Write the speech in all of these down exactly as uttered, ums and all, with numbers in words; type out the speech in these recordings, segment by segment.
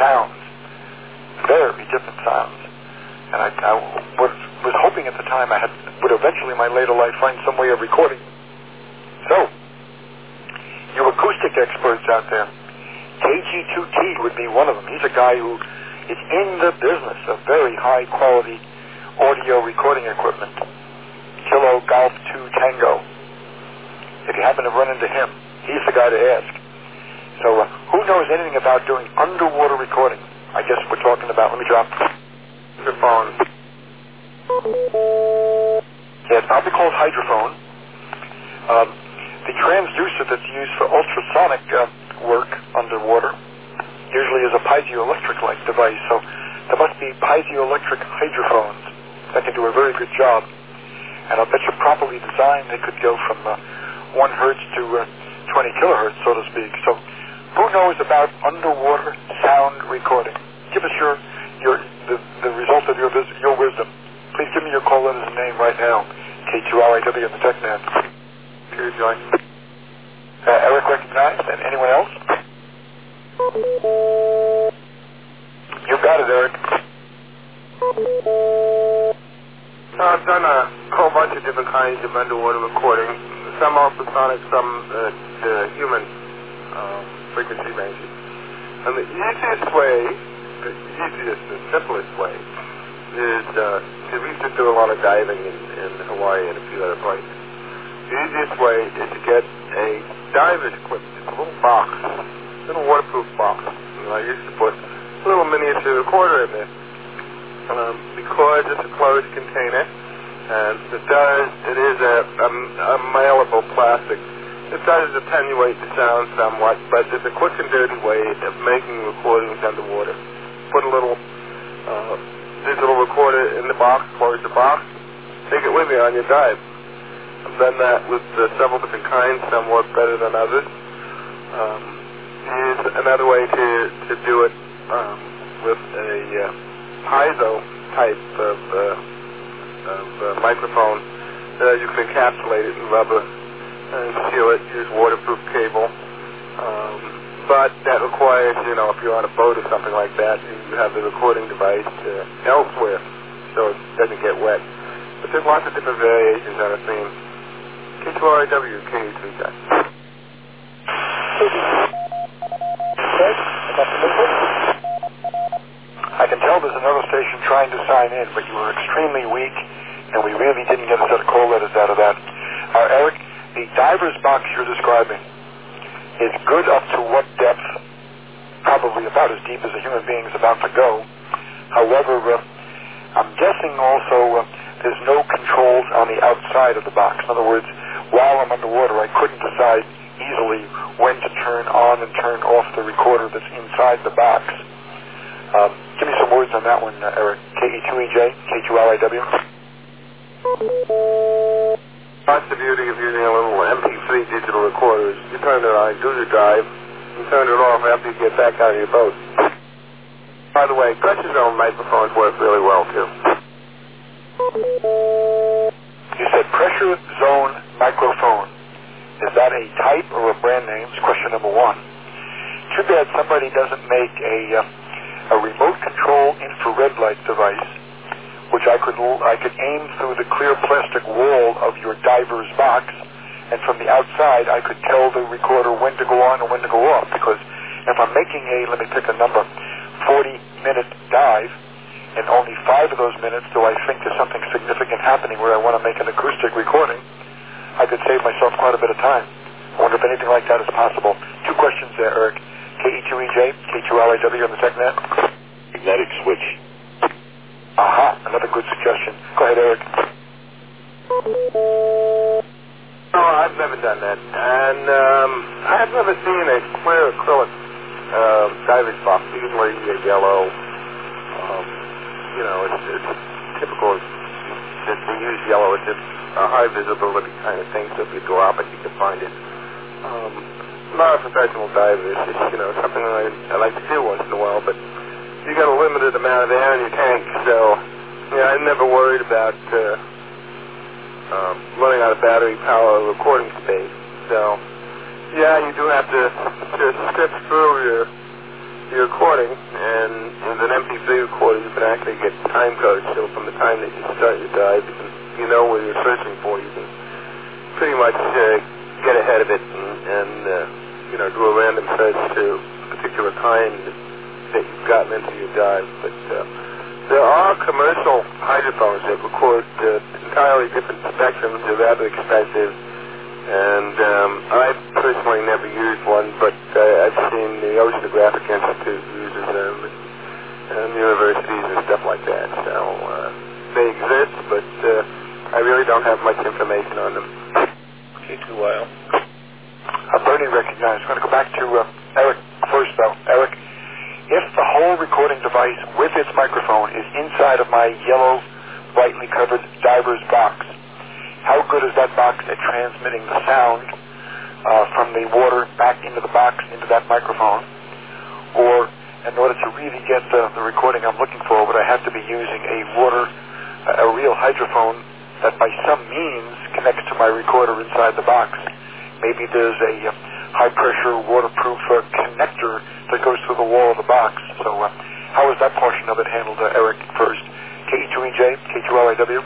sounds, very different sounds. And I, I was, was hoping at the time I had, would eventually in my later life find some way of recording. So, you acoustic experts out there, K G two T would be one of them. He's a guy who is in the business of very high quality audio recording equipment. Kilo Golf two Tango. If you happen to run into him, he's the guy to ask. So uh, who knows anything about doing underwater recording? I guess we're talking about, let me drop the phone. Yeah, it's probably called hydrophone. Um, the transducer that's used for ultrasonic uh, work underwater usually is a piezoelectric-like device, so there must be piezoelectric hydrophones that can do a very good job. And I'll bet you properly designed, they could go from uh, one hertz to uh, twenty kilohertz, so to speak. So who knows about underwater sound recording? Give us your your the, the result of your vis- your wisdom. Please give me your call letters and name right now. K two R I W and the TechNet. Here, join. Uh, Eric recognized, and anyone else? You got it, Eric. So I've done a whole bunch of different kinds of underwater recording. Some ultrasonic, some uh, uh, human um, frequency ranges. And the easiest way, the easiest and simplest way, is uh, we used to do a lot of diving in, in Hawaii and a few other places. The easiest way is to get a diver's equipment. It's a little box, a little waterproof box. And I used to put a little miniature recorder in there. Um, because it's a closed container, and it does, it is a, a, a malleable plastic. It does attenuate the sound somewhat, but it's a quick and dirty way of making recordings underwater. Put a little uh, digital recorder in the box, close the box, take it with you on your dive. I've done that with uh, several different kinds, some work better than others. Um, here's another way to, to do it um, with a uh, piezo type of, uh, of uh, microphone. Uh, you can encapsulate it in rubber and seal it, use waterproof cable. Um, but that requires, you know, if you're on a boat or something like that, you have the recording device uh, elsewhere so it doesn't get wet. But there's lots of different variations on a theme. K two R I W, K two three guy. I can tell there's another station trying to sign in, but you were extremely weak, and we really didn't get a set of call letters out of that. Uh, Eric, the diver's box you're describing is good up to what depth? Probably about as deep as a human being is about to go. However, uh, I'm guessing also uh, there's no controls on the outside of the box. In other words, while I'm underwater, I couldn't decide easily when to turn on and turn off the recorder that's inside the box. Um, give me some words on that one, uh, Eric. K E two E J, K two R I W. That's the beauty of using a little M P three digital recorder. You turn it on, do the dive, and turn it off after you get back out of your boat. By the way, pressure zone microphones work really well, too. You said pressure zone microphone. Is that a type or a brand name? It's question number one. Too bad somebody doesn't make a... Uh, a remote control infrared light device, which I could I could aim through the clear plastic wall of your diver's box, and from the outside I could tell the recorder when to go on and when to go off. Because if I'm making a, let me pick a number, forty minute dive, and only five of those minutes do I think there's something significant happening where I want to make an acoustic recording, I could save myself quite a bit of time. I wonder if anything like that is possible. Two questions there, Eric. K E two E J, K two R I W on the TechNet. Magnetic switch. Aha, another good suggestion. Go ahead, Eric. No, I've never done that. And um, I've never seen a clear acrylic uh, diver's box, usually a yellow. Um, you know, it's, it's typical that they use yellow. It's a high visibility kind of thing, so if you drop it, you can find it. Um, I'm not a professional diver. It's just, you know, something I, I like to do once in a while, but you got a limited amount of air in your tank, so, yeah, I never worried about uh, um, running out of battery power or recording space. So, yeah, you do have to, to strip through your you're recording, and with an M P three recorder, you can actually get time codes. So from the time that you start your dive, you, can, you know what you're searching for. You can pretty much uh, get ahead of it and, and uh, you know, do a random search to a particular time that, that you've gotten into your dive. But uh, there are commercial hydrophones that record uh, entirely different spectrums. They're rather expensive. And um, I've personally never used one, but uh, I've seen the Oceanographic Institute uses them, and, and universities and stuff like that. So uh, they exist, but uh, I really don't have much information on them. K two Y L. Uh, Bernie recognized. I'm going to go back to uh, Eric first, though. Eric, if the whole recording device with its microphone is inside of my yellow, brightly covered diver's box, how good is that box at transmitting the sound uh, from the water back into the box, into that microphone? Or in order to really get the, the recording I'm looking for, would I have to be using a water, a real hydrophone that by some means connects to my recorder inside the box? Maybe there's a uh, high-pressure, waterproof uh, connector that goes through the wall of the box. So uh, how is that portion of it handled, uh, Eric, first? K E two E J, K two L I W?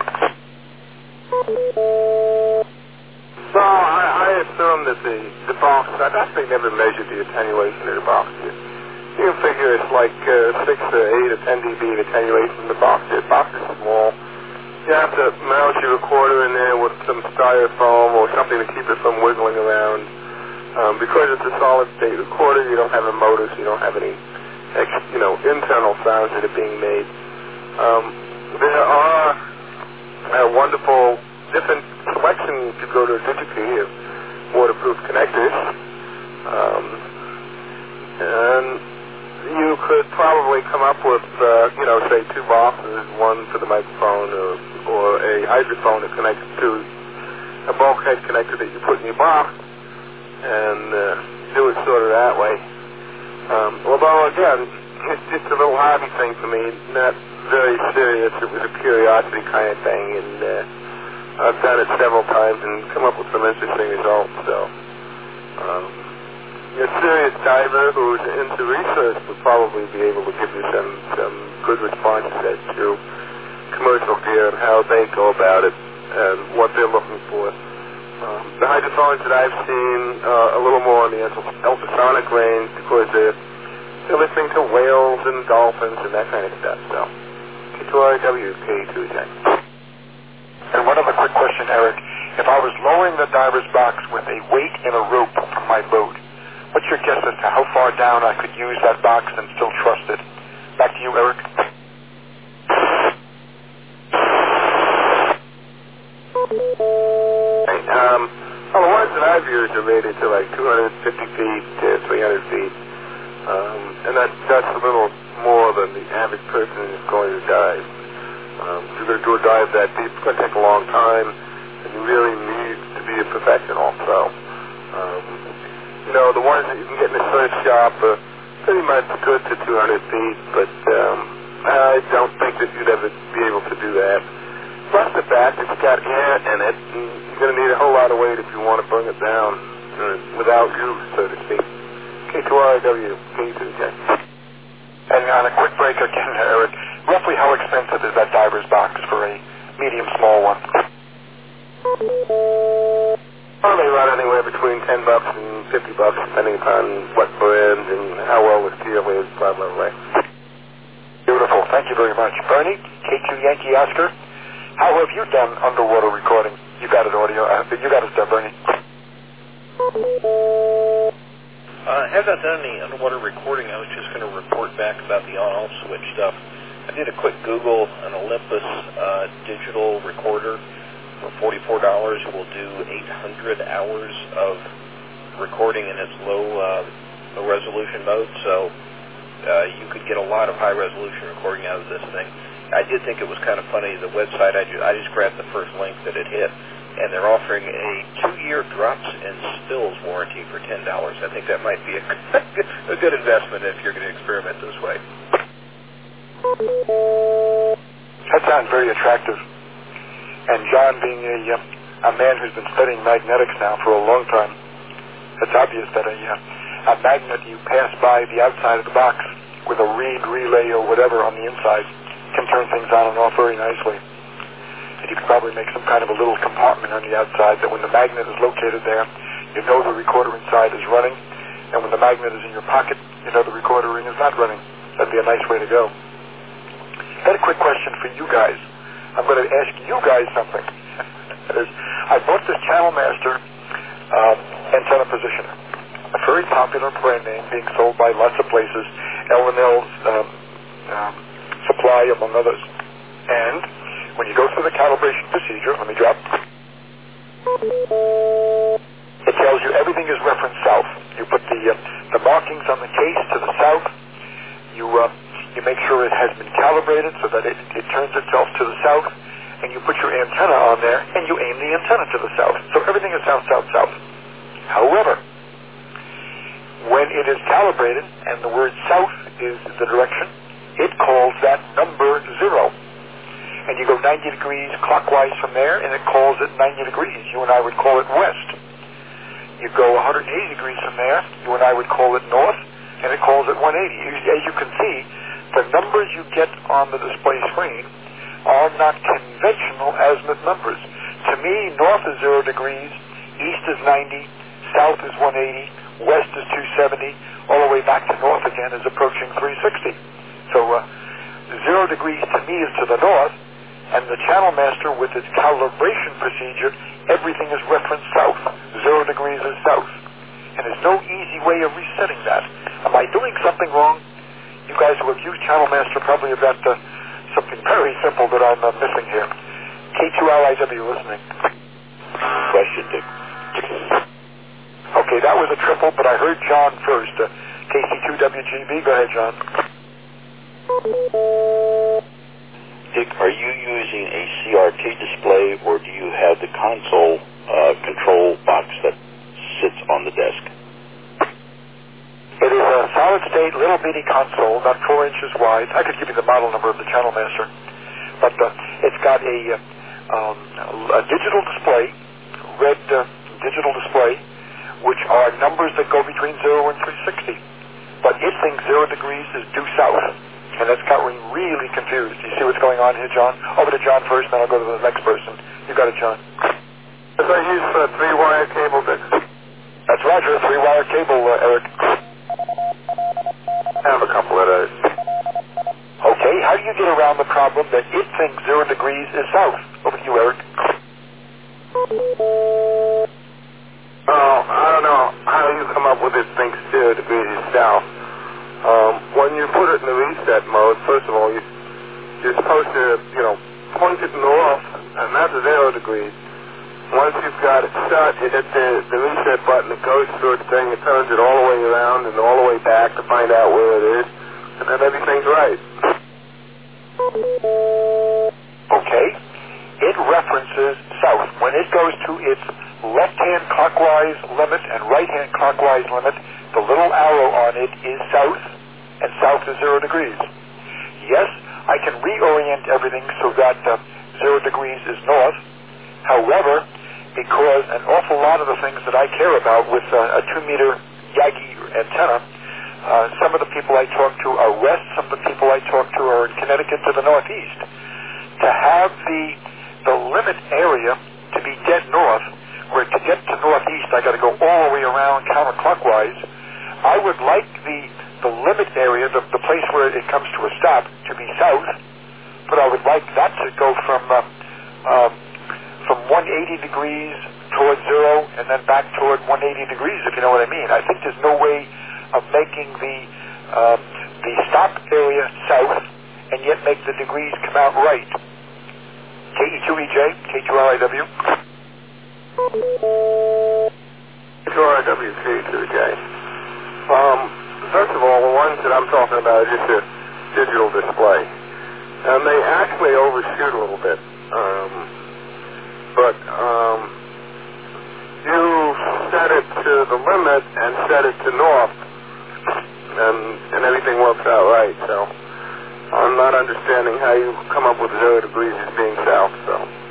So I, I assume that the, the box, I've actually never measured the attenuation of the box. You, you can figure it's like uh, six or eight or ten dB of attenuation in the box. The box is small. You have to mount your recorder in there with some styrofoam or something to keep it from wiggling around. Um, because it's a solid state recorder, you don't have a motor, so you don't have any ex, you know, internal sounds that are being made. Um, there are uh, wonderful different selections to go to a DigiKey of waterproof connectors. Um, and you could probably come up with, uh, you know, say two boxes, one for the microphone or, or a hydrophone that connects to a bulkhead connector that you put in your box, and uh, do it sort of that way. Um, although, again, it's just a little hobby thing for me, not very serious. It was a curiosity kind of thing, and uh, I've done it several times and come up with some interesting results. So, um, a serious diver who's into research would probably be able to give you some, some good responses as to commercial gear and how they go about it and what they're looking for. Um, the hydrophones that I've seen uh, a little more in the ultrasonic range because they're, they're listening to whales and dolphins and that kind of stuff. So, K two R W, K two J. And one other quick question, Eric. If I was lowering the diver's box with a weight and a rope from my boat, what's your guess as to how far down I could use that box and still trust it? Back to you, Eric. Hey, um, well, the ones that I've used are rated to like two hundred fifty feet to three hundred feet. Um, and that, that's a little more than the average person is going to dive. Um, if you're going to do a dive that deep, it's going to take a long time, and you really need to be a professional. So, um, you know, the ones that you can get in a surf shop are pretty much good to two hundred feet, but um, I don't think that you'd ever be able to do that. Plus the fact it's got air in it, and you're going to need a whole lot of weight if you want to bring it down uh, without use, so to speak. K two R W, K two J. And on a quick break again, Eric, roughly how expensive is that diver's box for a medium small one? Well, they run anywhere between ten bucks and fifty bucks, depending upon what brand and how well the steel is, blah, blah, blah. Beautiful. Thank you very much. Bernie, K two Yankee Oscar, how have you done underwater recording? You got it, audio. Uh, you got it, uh, Bernie. Uh, I have not done any underwater recording. I was just going to report back about the on-off switch stuff. I did a quick Google. An Olympus uh, digital recorder for forty-four dollars will do eight hundred hours of recording in its low, uh, low resolution mode. So uh, you could get a lot of high resolution recording out of this thing. I did think it was kind of funny. The website, I, ju- I just grabbed the first link that it hit, and they're offering a two-year drops and spills warranty for ten dollars. I think that might be a, a good investment if you're going to experiment this way. That sounds very attractive. And John, being a, uh, a man who's been studying magnetics now for a long time, it's obvious that a, uh, a magnet, you pass by the outside of the box with a reed relay or whatever on the inside can turn things on and off very nicely. And you can probably make some kind of a little compartment on the outside that when the magnet is located there, you know the recorder inside is running, and when the magnet is in your pocket, you know the recorder ring is not running. That'd be a nice way to go. I had a quick question for you guys. I'm going to ask you guys something. I bought this Channel Master uh, antenna positioner, a very popular brand name being sold by lots of places, L and L's um, um, Supply, among others. And when you go through the calibration procedure, let me drop, it tells you everything is referenced south. You put the, uh, the markings on the case to the south. You, uh, you make sure it has been calibrated so that it, it turns itself to the south. And you put your antenna on there, and you aim the antenna to the south. So everything is south, south, south. However, when it is calibrated, and the word south is the direction, it calls that number zero. And you go ninety degrees clockwise from there, and it calls it ninety degrees. You and I would call it west. You go one hundred eighty degrees from there, you and I would call it north, and it calls it one eighty. As you can see, the numbers you get on the display screen are not conventional azimuth numbers. To me, north is zero degrees, east is ninety, south is one eighty, west is two seventy, all the way back to north again is approaching three sixty. So uh, zero degrees to me is to the north, and the Channel Master with its calibration procedure, everything is referenced south. Zero degrees is south. And there's no easy way of resetting that. Am I doing something wrong? You guys who have used Channel Master probably have got uh, something very simple that I'm uh, missing here. K two L I W listening. Question, Dick. Okay, that was a triple, but I heard John first. Uh, K C two W G B, go ahead, John. Dick, are you using a C R T display, or do you have the console uh, control box that sits on the desk? It is a solid-state, little bitty console, about four inches wide. I could give you the model number of the Channel Master. But uh, it's got a, uh, um, a digital display, red uh, digital display, which are numbers that go between zero and three sixty. But it thinks zero degrees is due south. And that's got me really confused. You see what's going on here, John? Over to John first, then I'll go to the next person. You got it, John. If I use a three-wire cable, Dick? That's Roger, three-wire cable, uh, Eric. I have a couple of those. Okay, how do you get around the problem that it thinks zero degrees is south? Over to you, Eric. Oh, I don't know how you come up with it thinks zero degrees is south. Um, when you put it in the reset mode, first of all, you, you're supposed to, you know, point it north, and that's zero degrees. Once you've got it set, you hit the, the reset button, it goes through its thing, it turns it all the way around and all the way back to find out where it is, and then everything's right. Okay. It references south. When it goes to its left-hand clockwise limit and right-hand clockwise limit, the little arrow on it is south, and south is zero degrees. Yes, I can reorient everything so that uh, zero degrees is north. However, because an awful lot of the things that I care about with uh, a two-meter Yagi antenna, uh, some of the people I talk to are west, some of the people I talk to are in Connecticut to the northeast. To have the the limit area to be dead north, where to get to northeast I got to go all the way around counterclockwise, I would like the the limit area, the, the place where it comes to a stop, to be south, but I would like that to go from uh, um, from one hundred eighty degrees toward zero and then back toward one hundred eighty degrees, if you know what I mean. I think there's no way of making the uh, the stop area south and yet make the degrees come out right. K E two E J, K two R I W. K two R I W, K two J. Um, first of all, the ones that I'm talking about are just a digital display. And they actually overshoot a little bit. Um, but um, you set it to the limit and set it to north, and, and everything works out right. So I'm not understanding how you come up with zero degrees as being south. So.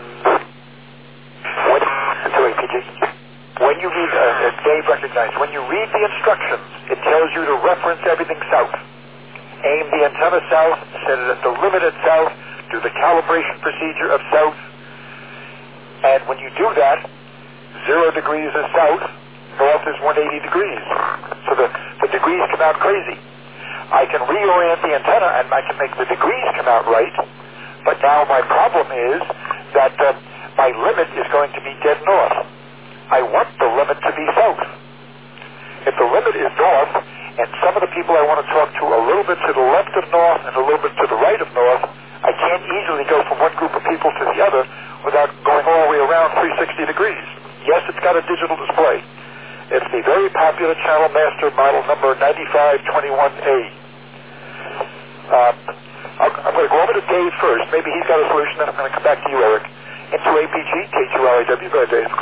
When, sorry, P J. When you read, uh, Dave recognized, when you read the instructions, it tells you to reference everything south. aim the antenna south, set it at the limit at south, do the calibration procedure of south, and when you do that, zero degrees is south, north is one hundred eighty degrees. So the, the degrees come out crazy. I can reorient the antenna and I can make the degrees come out right, but now my problem is that uh, my limit is going to be dead north. I want the limit to be south. If the limit is north, and some of the people I want to talk to a little bit to the left of north and a little bit to the right of north, I can't easily go from one group of people to the other without going all the way around three hundred sixty degrees. Yes, it's got a digital display. It's the very popular Channel Master model number ninety-five twenty-one A. Uh, I'm going to go over to Dave first. Maybe he's got a solution, then I'm going to come back to you, Eric. Into A P G, K two L I W. Go ahead, Dave.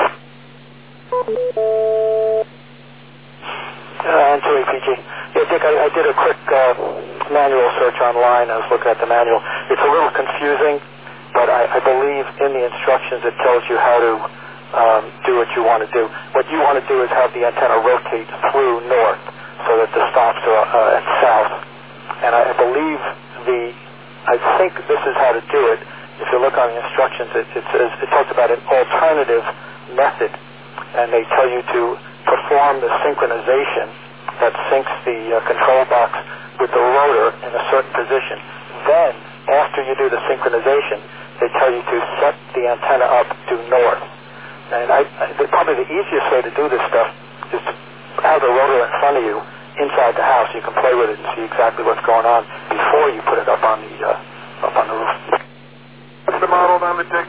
Uh, into A P G. Yeah, Dick, I, I did a quick uh, manual search online. I was looking at the manual. It's a little confusing, but I, I believe in the instructions it tells you how to um, do what you want to do. What you want to do is have the antenna rotate through north so that the stops are uh, at south. And I, I believe the, I think this is how to do it. If you look on the instructions, it, it says, it talks about an alternative method, and they tell you to perform the synchronization that syncs the uh, control box with the rotor in a certain position. Then, after you do the synchronization, they tell you to set the antenna up due north. And I, I, the, probably the easiest way to do this stuff is to have the rotor in front of you inside the house. You can play with it and see exactly what's going on before you put it up on the uh, up on the roof. What's the model number, Dick?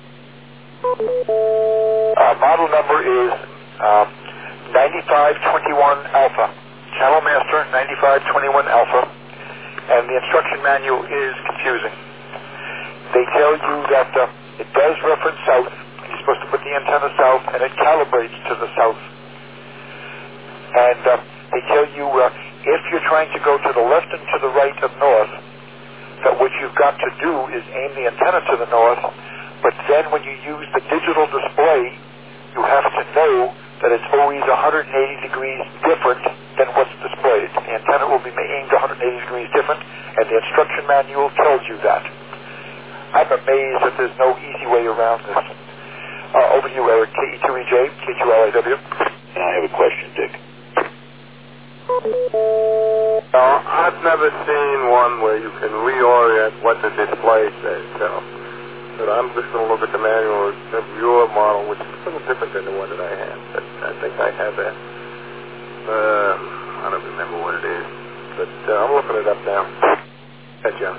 Uh, model number is um, ninety-five twenty-one Alpha. Channel Master ninety-five twenty-one Alpha. And the instruction manual is confusing. They tell you that uh, it does reference south. You're supposed to put the antenna south, and it calibrates to the south. And uh, they tell you uh, if you're trying to go to the left and to the right of north, that what you've got to do is aim the antenna to the north, but then when you use the digital display, you have to know that it's always one hundred eighty degrees different than what's displayed. The antenna will be aimed one hundred eighty degrees different, and the instruction manual tells you that. I'm amazed that there's no easy way around this. Uh, over to you, Eric, K E two E J, K two L I W. And I have a question, Dick. No, I've never seen one where you can reorient what the display says. So, but I'm just going to look at the manual of your model, which is a little different than the one that I have. But I think I have that. Uh, I don't remember what it is, but uh, I'm looking it up now. Hey, John.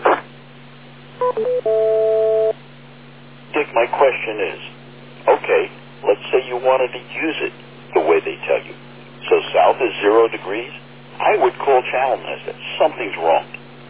Dick, my question is, okay, let's say you wanted to use it the way they tell you. So south is zero degrees. I would call Channel Master. Something's wrong.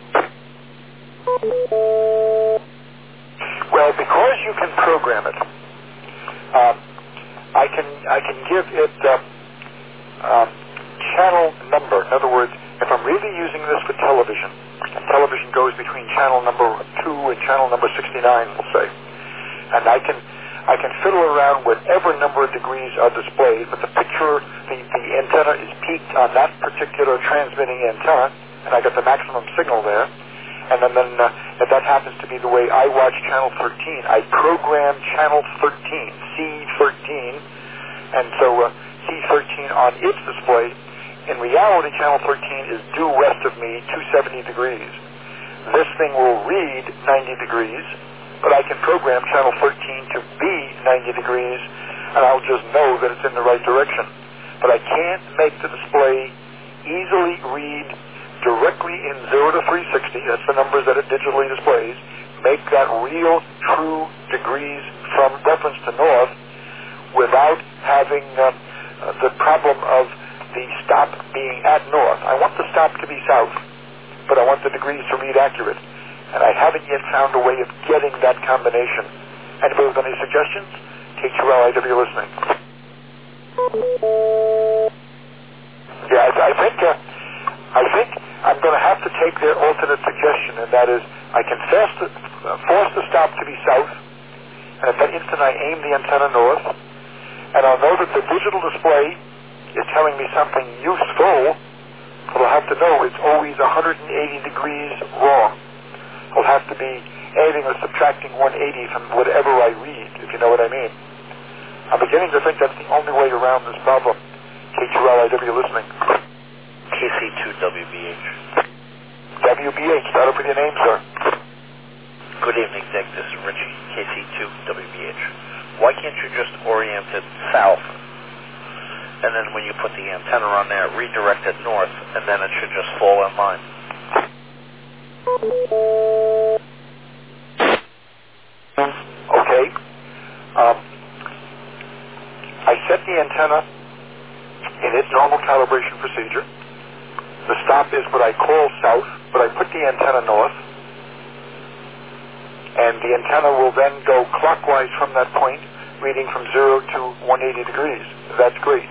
Well, because you can program it, um, I can I can give it uh, um, channel number. In other words, if I'm really using this for television, and television goes between channel number two and channel number sixty-nine, we'll say, and I can I can fiddle around whatever number of degrees are displayed, but the picture, the, the antenna is peaked on that particular transmitting antenna, and I got the maximum signal there. And then, then uh, if that happens to be the way I watch channel thirteen, I program channel thirteen, C thirteen, and so uh, C thirteen on its display. In reality, channel thirteen is due west of me, two hundred seventy degrees. This thing will read ninety degrees, but I can program channel thirteen to be ninety degrees, and I'll just know that it's in the right direction. But I can't make the display easily read directly in zero to three sixty, that's the numbers that it digitally displays, make that real, true degrees from reference to north without having uh, uh, the problem of the stop being at north. I want the stop to be south, but I want the degrees to read accurate. And I haven't yet found a way of getting that combination. Anybody with any suggestions? K two L I W listening. Yeah, I, I think uh, I think I'm going to have to take their alternate suggestion, and that is I can fast the, uh, force the stop to be south, and at that instant I aim the antenna north, and I'll know that the digital display is telling me something useful, But I'll have to know it's always one hundred eighty degrees wrong. I'll have to be adding or subtracting one hundred eighty from whatever I read, if you know what I mean. I'm beginning to think that's the only way around this problem. K two L I W listening. K C two W B H. W B H, start up with your name, sir. Good evening, Dick. This is Richie, K C two W B H. Why can't you just orient it south? And then when you put the antenna on there, redirect it north, and then it should just fall in line. Okay. Um, I set the antenna in its normal calibration procedure. The stop is what I call south, but I put the antenna north, and the antenna will then go clockwise from that point, reading from zero to one hundred eighty degrees. That's great.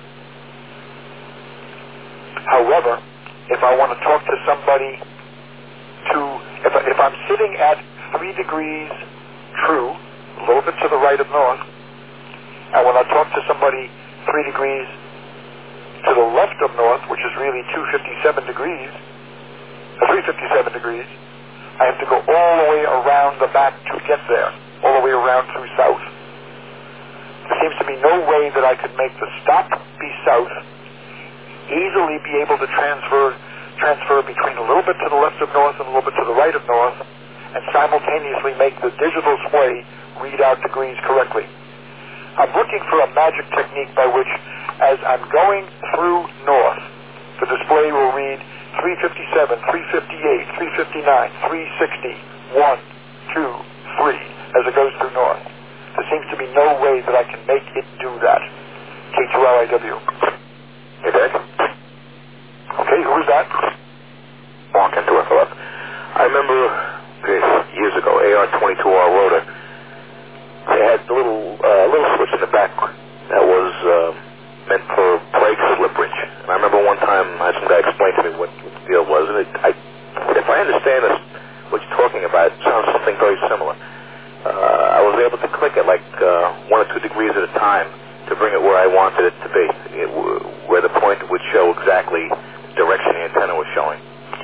However, if I want to talk to somebody to, if, I, if I'm sitting at three degrees true, a little bit to the right of north, and when I talk to somebody three degrees to the left of north, which is really two hundred fifty-seven degrees, uh, three hundred fifty-seven degrees, I have to go all the way around the back to get there, all the way around through south. There seems to be no way that I could make the stop be south, easily be able to transfer transfer between a little bit to the left of north and a little bit to the right of north, and simultaneously make the digital display read out degrees correctly. I'm looking for a magic technique by which, as I'm going through north, the display will read three fifty-seven, three fifty-eight, three fifty-nine, three sixty, one, two, three, as it goes through north. There seems to be no way that I can make it do that. K two L I W. Hey, Dick. Okay, who is that? Mark in North eleven. I remember okay, years ago, A R twenty-two R rotor, they had a little, uh, little switch in the back that was uh, meant for brake slippage. And I remember one time I had some guy explain to me what, what the deal was. And it, I, if I understand this, what you're talking about, it sounds something very similar. Uh, I was able to click it like uh, one or two degrees at a time to bring it where I wanted it to be, it, where the pointer would show exactly the direction the antenna was showing.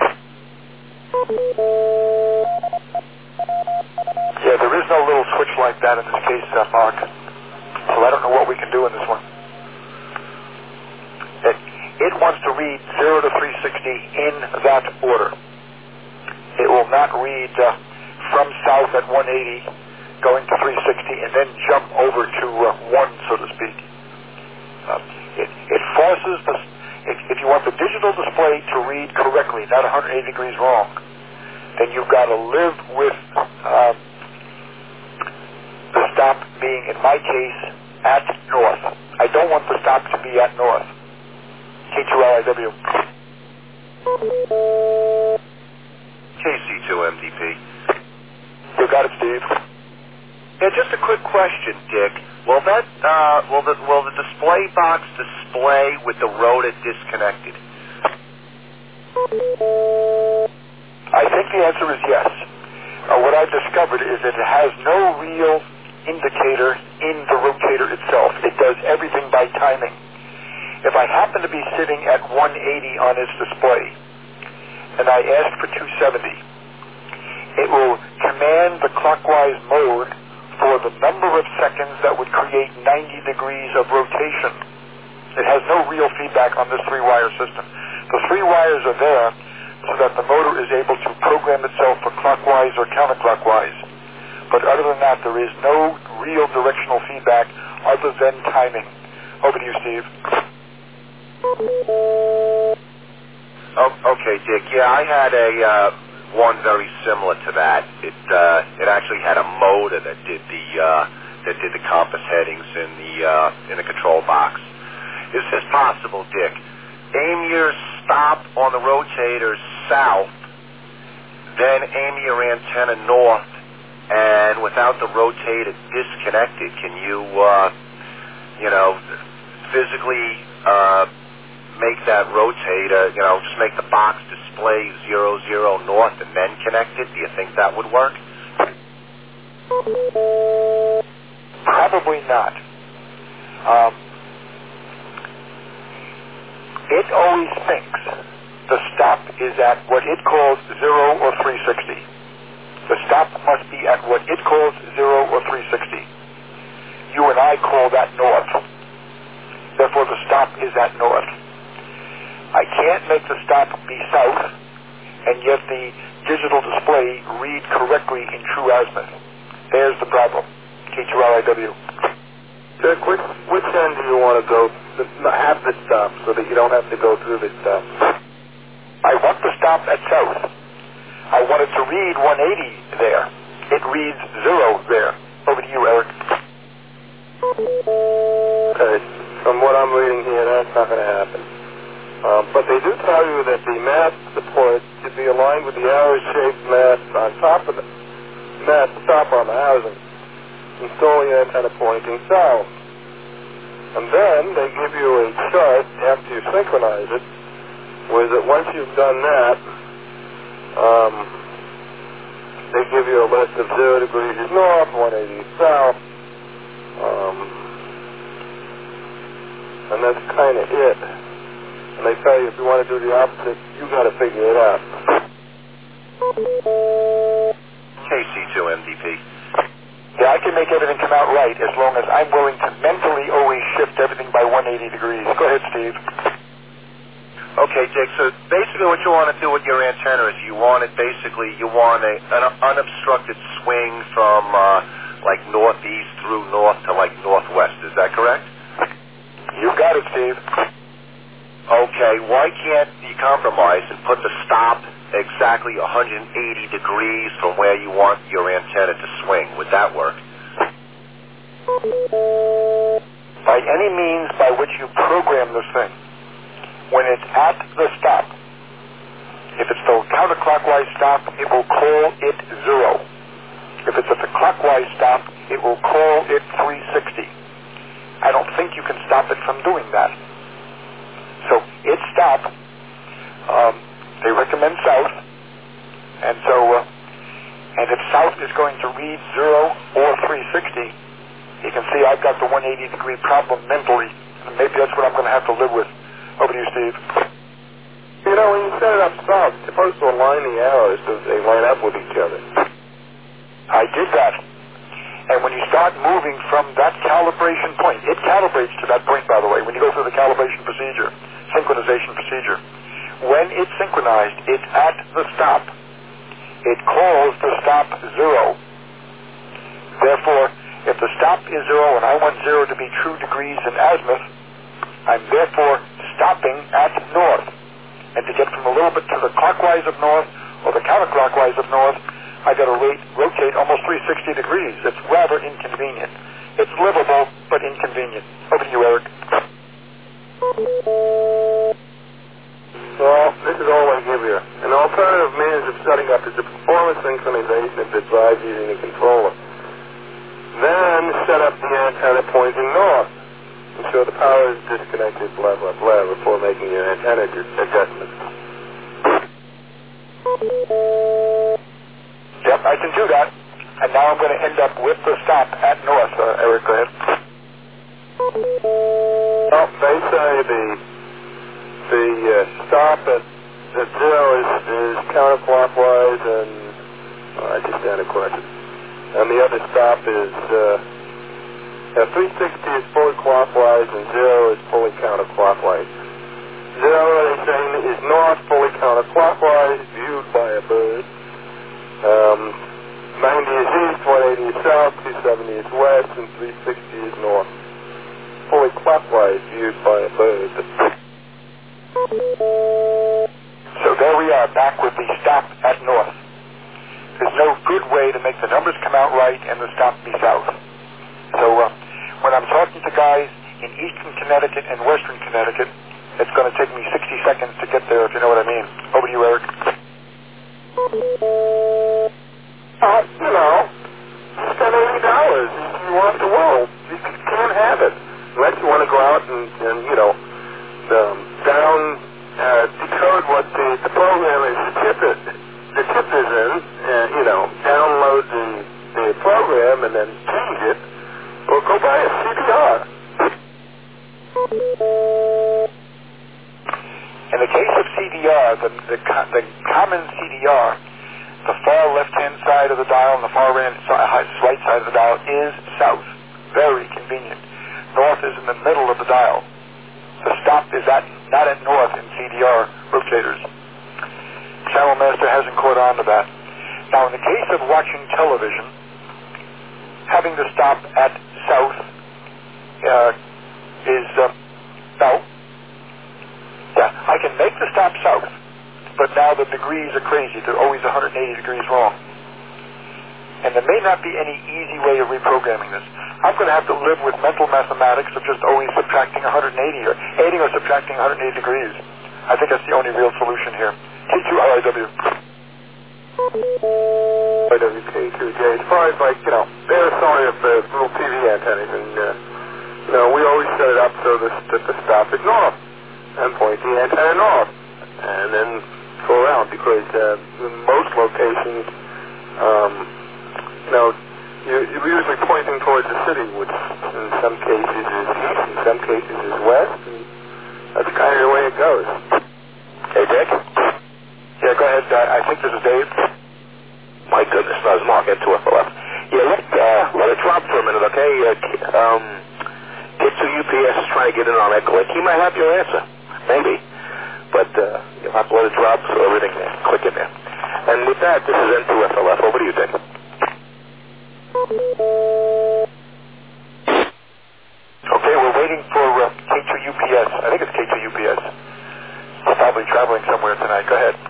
Yeah, there is no little switch like that in this case, uh, Mark. So I don't know what we can do in this one. It, it wants to read zero to three sixty in that order. It will not read uh, from south at one eighty, going to three sixty, and then jump over to uh, one, so to speak. Uh, it, it forces the, if, if you want the digital display to read correctly, not one hundred eighty degrees wrong, then you've got to live with um, the stop being, in my case, at north. I don't want the stop to be at north. K two L I W. K C two M D P. You got it, Steve. Yeah, just a quick question, Dick. Will that uh, will the will the display box display with the rotor disconnected? I think the answer is yes. Uh, what I've discovered is that it has no real indicator in the rotator itself. It does everything by timing. If I happen to be sitting at one eighty on its display, and I ask for two seventy, it will command the clockwise mode for the number of seconds that would create ninety degrees of rotation. It has no real feedback on this three-wire system. The three wires are there so that the motor is able to program itself for clockwise or counterclockwise. But other than that, there is no real directional feedback other than timing. Over to you, Steve. Oh, okay, Dick. Yeah, I had a uh, one very similar to that. It uh, it actually had a motor that did the uh, that did the compass headings in the uh, in the control box. Is this possible, Dick? Aim your stop on the rotator south, then aim your antenna north, and without the rotator disconnected, can you uh, you know physically uh, make that rotator, you know, just make the box display zero zero north and then connect it? Do you think that would work? Probably not. Um, it always thinks the stop is at what it calls zero or three sixty. The stop must be at what it calls zero or three sixty. You and I call that north. Therefore, the stop is at north. I can't make the stop be south, and yet the digital display read correctly in true azimuth. There's the problem. K two R I W. Dick, which, which end do you want to go to have the stop so that you don't have to go through the stop? I want the stop at south. I want it to read one eighty there. It reads zero there. Over to you, Eric. Okay, from what I'm reading here, that's not going to happen. Um, but they do tell you that the mast support should be aligned with the arrow-shaped mast on top of the mast top on the housing. Install the antenna pointing south. And then they give you a chart after you synchronize it, where that once you've done that, um, they give you a list of zero degrees north, one eighty south, um, and that's kind of it. And they tell you if you want to do the opposite, you got to figure it out. K C two M D P. Yeah, I can make everything come out right as long as I'm willing to mentally always shift everything by one eighty degrees. Go ahead, Steve. Okay, Dick, so basically what you want to do with your antenna is you want it basically, you want a, an unobstructed swing from uh, like northeast through north to like northwest. Is that correct? You got it, Steve. Okay, why can't you compromise and put the stop exactly one hundred eighty degrees from where you want your antenna to swing? Would that work? By any means by which you program this thing, when it's at the stop, if it's the counterclockwise stop, it will call it zero. If it's at the clockwise stop, it will call it three sixty. I don't think you can stop it from doing that. So its stop, um, they recommend south, and so, uh, and if south is going to read zero or three sixty, you can see I've got the one eighty degree problem mentally, and maybe that's what I'm going to have to live with. Over to you, Steve. You know, when you set it up south, you're supposed to align the arrows so that they line up with each other. I did that. And when you start moving from that calibration point, it calibrates to that point, by the way, when you go through the calibration procedure, synchronization procedure. When it's synchronized, it's at the stop. It calls the stop zero. Therefore, if the stop is zero and I want zero to be true degrees in azimuth, I'm therefore stopping at north. And to get from a little bit to the clockwise of north or the counterclockwise of north, I got to rotate almost three sixty degrees. It's rather inconvenient. It's livable, but inconvenient. Over to you, Eric. Well, this is all I give you. An alternative means of setting up is the performance synchronization of the drive using the controller. Then set up the antenna pointing north. Ensure the power is disconnected, blah, blah, blah, before making your antenna adjustments. Yep, I can do that. And now I'm going to end up with the stop at north. Uh, Eric, go ahead. Well, they say the the uh, stop at, at zero is, is counterclockwise and oh, I just stand a question. And the other stop is uh, uh, three sixty is fully clockwise and zero is fully counterclockwise. Zero, they say, is north, fully counterclockwise, viewed by a bird. Um, ninety is east, one eighty is south, two seventy is west, and three sixty is north. Fully clockwise, viewed by a bird. So there we are, back with the stop at north. There's no good way to make the numbers come out right and the stop be south. So uh, when I'm talking to guys in eastern Connecticut and western Connecticut, it's going to take me sixty seconds to get there, if you know what I mean. Over to you, Eric. Uh, you know, spend eighty dollars. You want the world. You can't have it. Unless you want to go out and, and you know, um, down, uh, decode what the, the program is, the chip is, the chip is in, and, you know, download the, the program and then change it, or go buy a C D R. In the case of C D R, the, the, the common C D R, the far left-hand side of the dial and the far right side of the dial is south. Very convenient. North is in the middle of the dial. The stop is at, not at north in C D R rotators. Channel Master hasn't caught on to that. Now, in the case of watching television, having the stop at south uh, is, uh, no. Yeah, I can make the stop south, but now the degrees are crazy. They're always one hundred eighty degrees wrong. And there may not be any easy way of reprogramming this. I'm going to have to live with mental mathematics of just always subtracting one hundred eighty or adding or subtracting one hundred eighty degrees. I think that's the only real solution here. K two R I W. R I W K two J. As far as, like, you know, they're sorry of the little T V antennas, and, uh, you know, we always set it up so that the stop is north and point the antenna north and then go around, because uh, in most locations, um, you know, you're usually pointing towards the city, which in some cases is east, in some cases is west, and that's kind of the way it goes. Hey, Dick? Yeah, go ahead. Uh, I think this is Dave. My goodness, no, it's Mark, N two F L F. Yeah, let, uh, let it drop for a minute, okay? Uh, um, K two U P S is trying to get in on Echolink. He might have your answer. Maybe. But uh, you'll have to let it drop so everything can click in there. And with that, this is N two F L F. Over to you, Dick. Okay, we're waiting for uh, K two U P S. I think it's K two U P S. We're probably traveling somewhere tonight. Go ahead.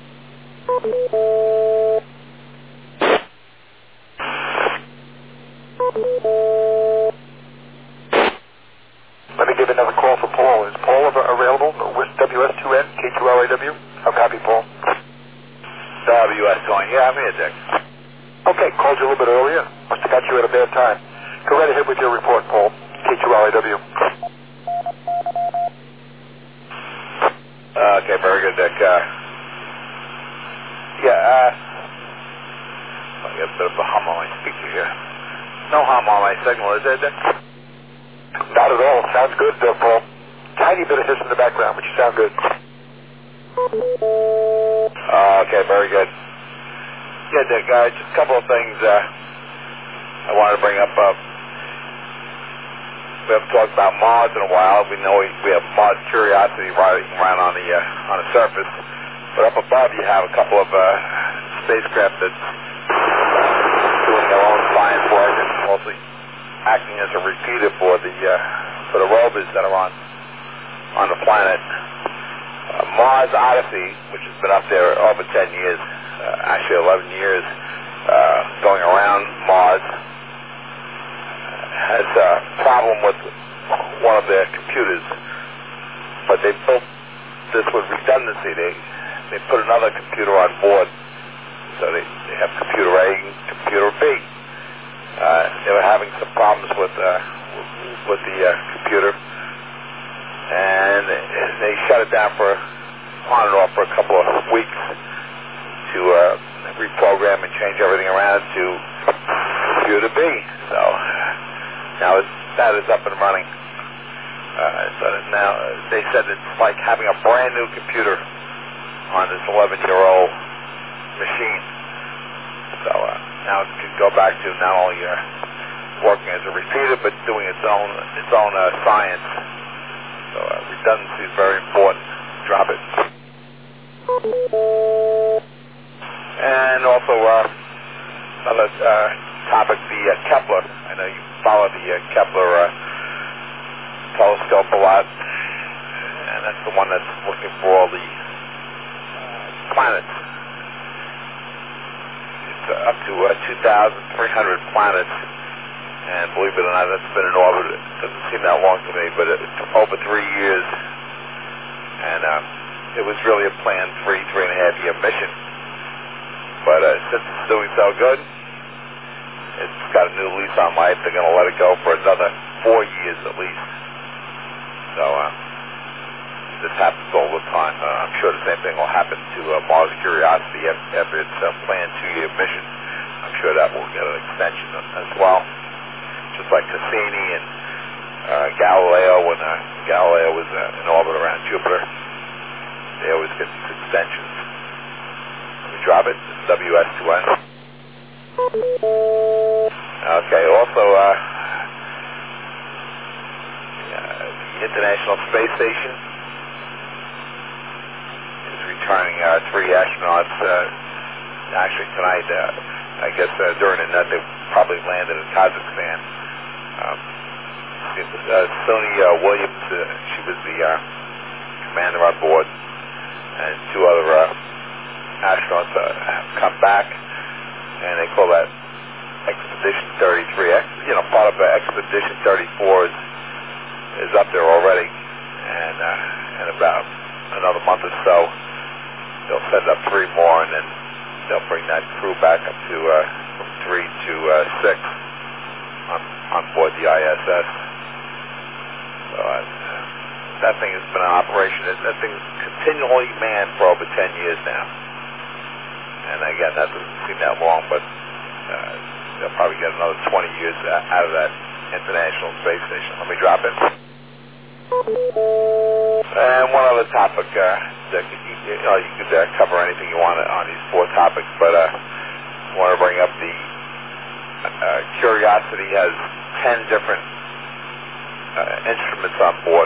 Let me give another call for Paul. Is Paul available? W S two N, K two R I W? I'll copy, Paul. W S two N, yeah, I'm here, Dick. Okay, called you a little bit earlier. Must have got you at a bad time. Go right ahead with your report, Paul. K two R I W. Uh, okay, very good, Dick. Uh, yeah, uh, I got a bit of a hum on my speaker here. No hum on my signal, is there, Dick? Not at all. Sounds good, uh, Paul. Tiny bit of hiss in the background, but you sound good. Uh, okay, very good. Yeah, Dick, uh, just a couple of things uh, I wanted to bring up. Uh, we haven't talked about Mars in a while. We know we, we have Mars Curiosity riding around on the uh, on the surface, but up above you have a couple of uh, spacecraft that's doing their own science work and mostly acting as a repeater for the uh, for the rovers that are on on the planet. Uh, Mars Odyssey, which has been up there over ten years, uh, actually eleven years, uh, going around Mars, has a problem with one of their computers, but they built this with redundancy. They they put another computer on board, so they, they have computer A and computer B. Uh, they were having some problems with uh, with the uh, computer, and they shut it down for on and off for a couple of weeks to uh, reprogram and change everything around to computer B. So now it's, that is up and running. Uh, so now uh, they said it's like having a brand new computer on this eleven-year-old machine. So uh, now it can go back to not only uh, working as a repeater, but doing its own its own uh, science. So uh, redundancy is very important. Drop it. And also uh, another uh, topic, the uh, Kepler. I know you follow the uh, Kepler uh, telescope a lot, and that's the one that's looking for all the uh, planets. It's uh, up to uh, two thousand three hundred planets, and believe it or not, that's been in orbit. It doesn't seem that long to me, but it, it's over three years, and uh, it was really a planned three, three and a half year mission. But uh, since it's doing so good, it's got a new lease on life. They're going to let it go for another four years at least. So uh, this happens all the time. Uh, I'm sure the same thing will happen to uh, Mars Curiosity after its uh, planned two-year mission. I'm sure that will get an extension as well. Just like Cassini and uh, Galileo when uh, Galileo was uh, in orbit around Jupiter. they always get these extensions. Let me drop it. It's W S two N. Okay, also, uh, uh, the International Space Station is returning uh, three astronauts. Uh, actually, tonight, uh, I guess uh, during the night, they probably landed in Kazakhstan. Um, uh, Sony uh, Williams, uh, she was the uh, commander on board, and two other uh, astronauts uh, have come back, and they call that Expedition thirty-three. You know, part of uh, Expedition thirty-four is, is up there already, and uh, in about another month or so, they'll send up three more, and then they'll bring that crew back up to uh, from three to uh, six on, on board the I S S. So uh, that thing has been in operation. That thing's continually manned for over ten years now. And again, that doesn't seem that long, but uh, they'll probably get another twenty years out of that International Space Station. Let me drop it. And one other topic. Uh, that you, you know, you could uh, cover anything you want on these four topics, but uh, I want to bring up the uh, Curiosity has ten different uh, instruments on board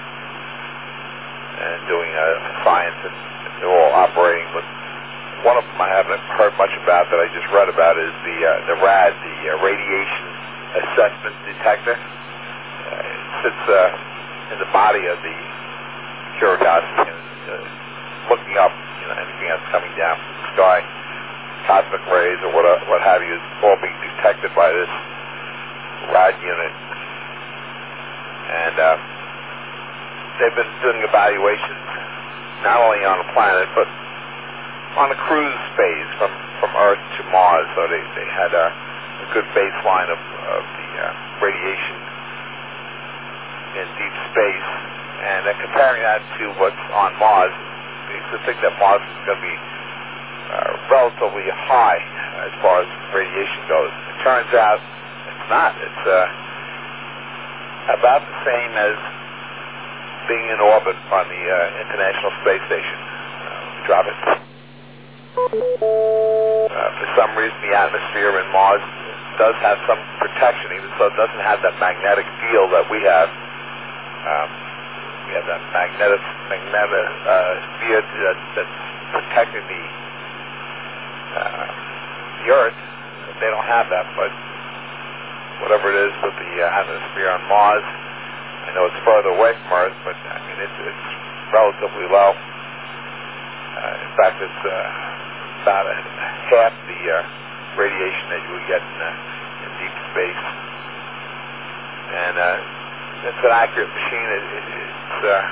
and doing uh, science, and they're all operating with. One of them I haven't heard much about that I just read about is the uh, the RAD, the uh, Radiation Assessment Detector. Uh, it sits uh, in the body of the Curiosity, and, uh, looking up, you know, anything that's coming down from the sky, cosmic rays or what uh, what have you, is all being detected by this RAD unit. And uh, they've been doing evaluations not only on the planet but on a cruise phase from, from Earth to Mars, so they, they had a, a good baseline of, of the uh, radiation in deep space, and then comparing that to what's on Mars, they used to think that Mars is going to be uh, relatively high as far as radiation goes. It turns out it's not. It's uh, about the same as being in orbit on the uh, International Space Station. Uh, drop it. Uh, for some reason, the atmosphere in Mars does have some protection, even so it doesn't have that magnetic field that we have. Um, we have that magnetic magnetic uh, field that, that's protecting the uh, the Earth. They don't have that, but whatever it is with the uh, atmosphere on Mars, I know it's further away from Earth, but I mean it's, it's relatively low. Uh, in fact, it's uh, about a, half the uh, radiation that you would get in, uh, in deep space. And uh, it's an accurate machine. It, it, it's uh,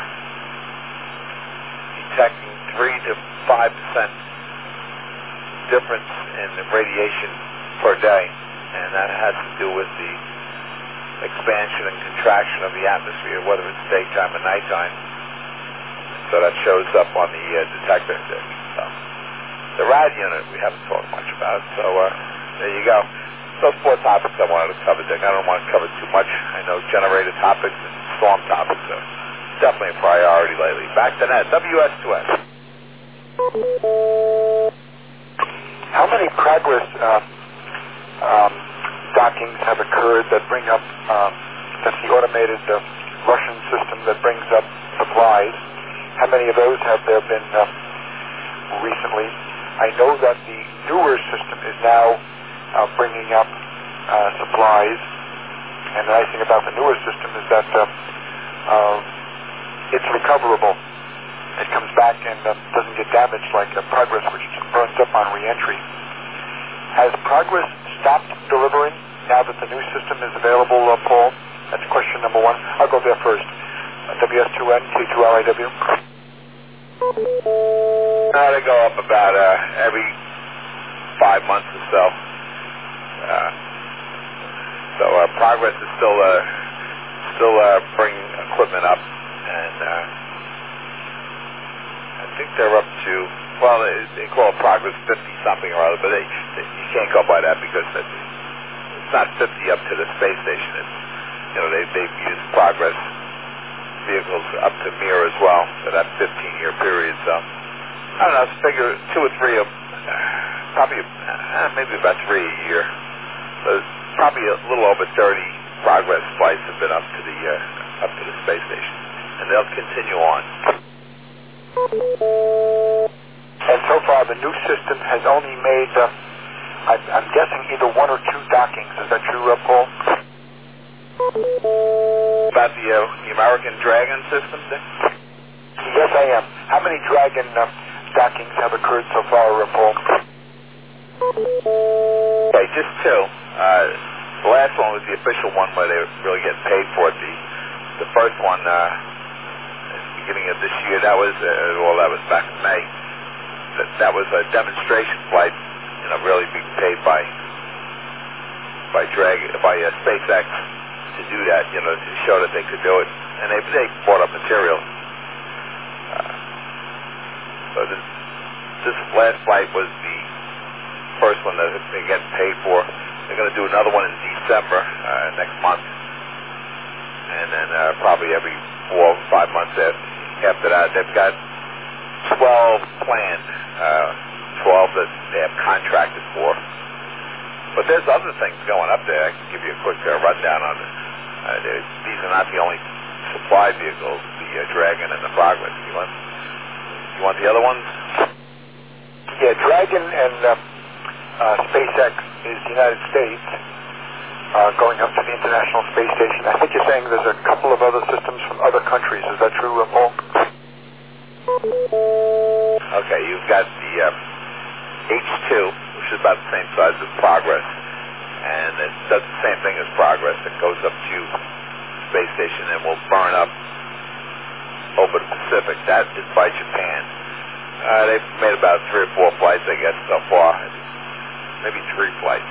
detecting three to five percent difference in the radiation per day, and that has to do with the expansion and contraction of the atmosphere, whether it's daytime or nighttime. So that shows up on the uh, detector. So the RAD unit we haven't talked much about. So uh, there you go. Those four topics I wanted to cover, Dick. I don't want to cover too much. I know generator topics and storm topics are definitely a priority lately. Back to that. W S two S. How many Progress uh, um, dockings have occurred that bring up, um, that's the automated uh, Russian system that brings up supplies? How many of those have there been uh, recently? I know that the newer system is now uh, bringing up uh, supplies, and the nice thing about the newer system is that uh, uh, it's recoverable. It comes back and uh, doesn't get damaged like uh, Progress, which burns up on reentry. Has Progress stopped delivering now that the new system is available, uh, Paul? That's question number one. I'll go there first. Uh, W S two N, K two L I W. Uh, they go up about uh, every five months or so. Uh, so uh, Progress is still uh, still uh, bringing equipment up, and uh, I think they're up to, well, they, they call it Progress fifty something or other, but they, they, you can't go by that because it, it's not fifty up to the space station. It's, you know, they, they've used Progress vehicles up to Mir as well for that fifteen-year period. So I don't know, let's figure two or three of probably uh, maybe about three a year. So probably a little over thirty Progress flights have been up to the uh, up to the space station, and they'll continue on. And so far, the new system has only made, uh, I'm, I'm guessing, either one or two dockings. Is that true, uh, Paul? About the, uh, the American Dragon system, Dick? Yes, I am. How many Dragon uh, dockings have occurred so far, uh, Paul? Okay, just two. Uh, the last one was the official one where they were really getting paid for it. The, the first one, uh, at the beginning of this year, that was, uh, well, that was back in May. That, that was a demonstration flight, you know, really being paid by by Drag by uh, SpaceX to do that, you know, to show that they could do it, and they they bought up material. Uh, so this this last flight was the first one that they're getting paid for. They're going to do another one in December uh, next month, and then uh, probably every four or five months after that. They've got twelve planned, uh, twelve that they have contracted for. But there's other things going up there. I can give you a quick uh, rundown on it. Uh, these are not the only supply vehicles, the uh, Dragon and the Progress. You want, you want the other ones? Yeah, Dragon and uh, uh, SpaceX is the United States uh, going up to the International Space Station. I think you're saying there's a couple of other systems from other countries. Is that true, uh, Paul? Okay, you've got the uh, H two, which is about the same size as Progress, and it does the same thing as Progress. It goes up to space station and will burn up over the Pacific. That is by Japan. Uh, they've made about three or four flights, I guess, so far. Maybe three flights.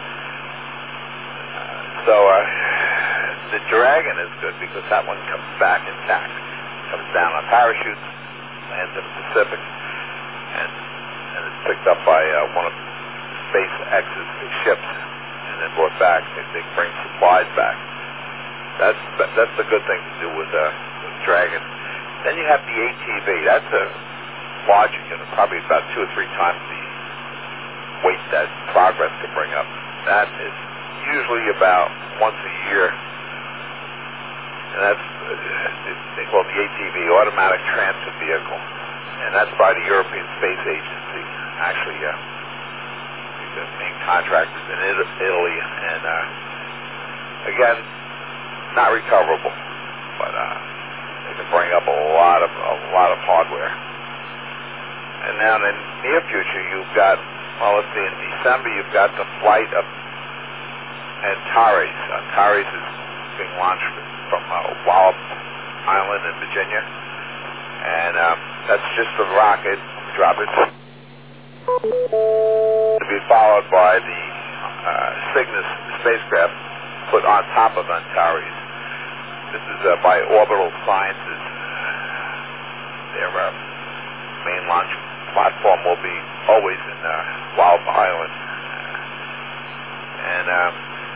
Uh, so uh, the Dragon is good because that one comes back intact. Comes down on parachutes, lands in the Pacific, and, and it's picked up by uh, one of SpaceX's ships and then brought back. They, they bring supplies back. That's that's the good thing to do with, uh, with Dragon. Then you have the A T V. That's a larger unit, probably about two or three times the weight that Progress can bring up. That is usually about once a year, and that's they call it the A T V, Automatic Transfer Vehicle, and that's by the European Space Agency. Actually, uh, the main contractors in Italy, and uh, again, not recoverable, but uh, they can bring up a lot of a lot of hardware. And now in the near future, you've got, well, let's see, in December, you've got the flight of Antares. Antares is being launched from uh, Wallops Island in Virginia, and um, that's just a rocket, drop it, to be followed by the uh, Cygnus spacecraft put on top of Antares. This is uh, by Orbital Sciences. Their uh, main launch platform will be always in uh, Wallops Island, and um,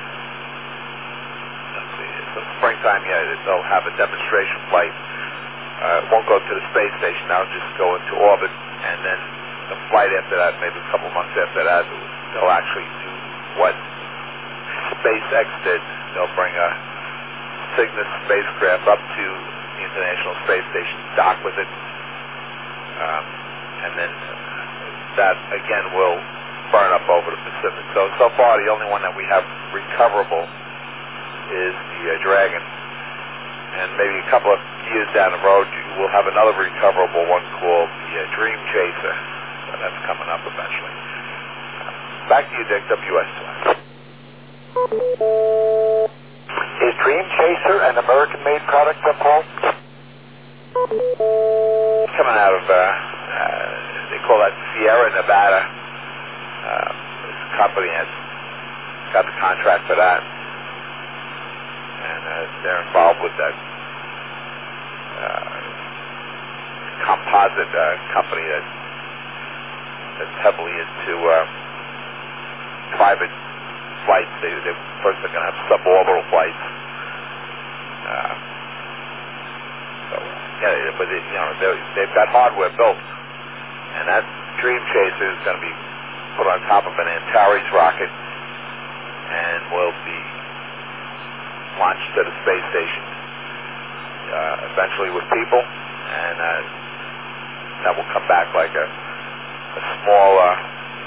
so springtime, yeah, they'll have a demonstration flight. Uh, it won't go to the space station. That'll just go into orbit, and then the flight after that, maybe a couple months after that, they'll actually do what SpaceX did. They'll bring a Cygnus spacecraft up to the International Space Station, dock with it, um, and then that again will burn up over the Pacific. So, so far, the only one that we have recoverable is the uh, Dragon, and maybe a couple of years down the road you will have another recoverable one called the uh, Dream Chaser. So that's coming up eventually. Uh, back to you, Dick. W S two. Is Dream Chaser an American-made product, uh, Paul? It's coming out of, uh, uh, they call that Sierra Nevada. Uh, this company has got the contract for that. And uh, they're involved with that uh, composite uh, company that that's heavily into uh, private flights. They, they first they're going to have suborbital flights, uh, Yeah, but it, you know they've got hardware built, and that Dream Chaser is going to be put on top of an Antares rocket, and will be launched to the space station uh, eventually with people, and uh, that will come back like a, a small uh,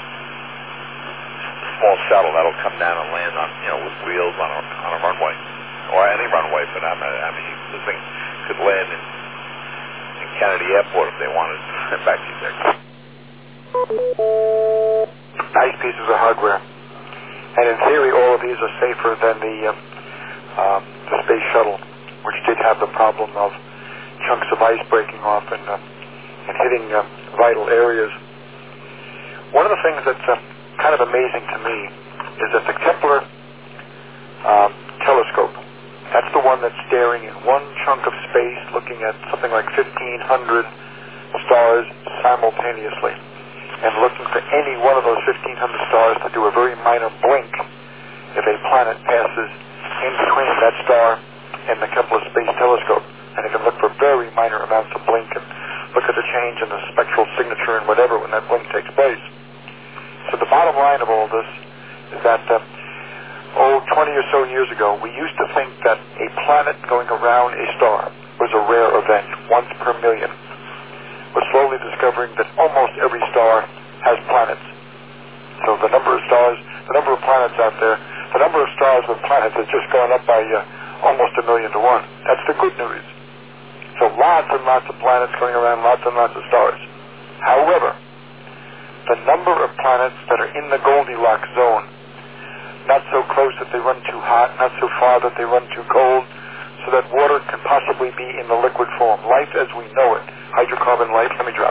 small shuttle that'll come down and land on you know with wheels on a on a runway, or any runway for that matter. I mean, this thing could land in, in Kennedy Airport if they wanted. Back to you, Dick. Nice pieces of hardware, and in theory, all of these are safer than the, um, um, the space shuttle, which did have the problem of chunks of ice breaking off and, uh, and hitting uh, vital areas. One of the things that's uh, kind of amazing to me is that the Kepler uh, telescope, that's the one that's staring in one chunk of space, looking at something like fifteen hundred stars simultaneously, and looking for any one of those fifteen hundred stars to do a very minor blink if a planet passes in between that star and the Kepler Space Telescope. And it can look for very minor amounts of blink and look at the change in the spectral signature and whatever when that blink takes place. So the bottom line of all this is that, uh, oh, twenty or so years ago, we used to think that a planet going around a star was a rare event, once per million. We're slowly discovering that almost every star has planets. So the number of stars, the number of planets out there, the number of stars with planets has just gone up by uh, almost a million to one. That's the good news. So lots and lots of planets going around, lots and lots of stars. However, the number of planets that are in the Goldilocks zone, not so close that they run too hot, not so far that they run too cold, so that water can possibly be in the liquid form. Life as we know it, hydrocarbon life, let me drop.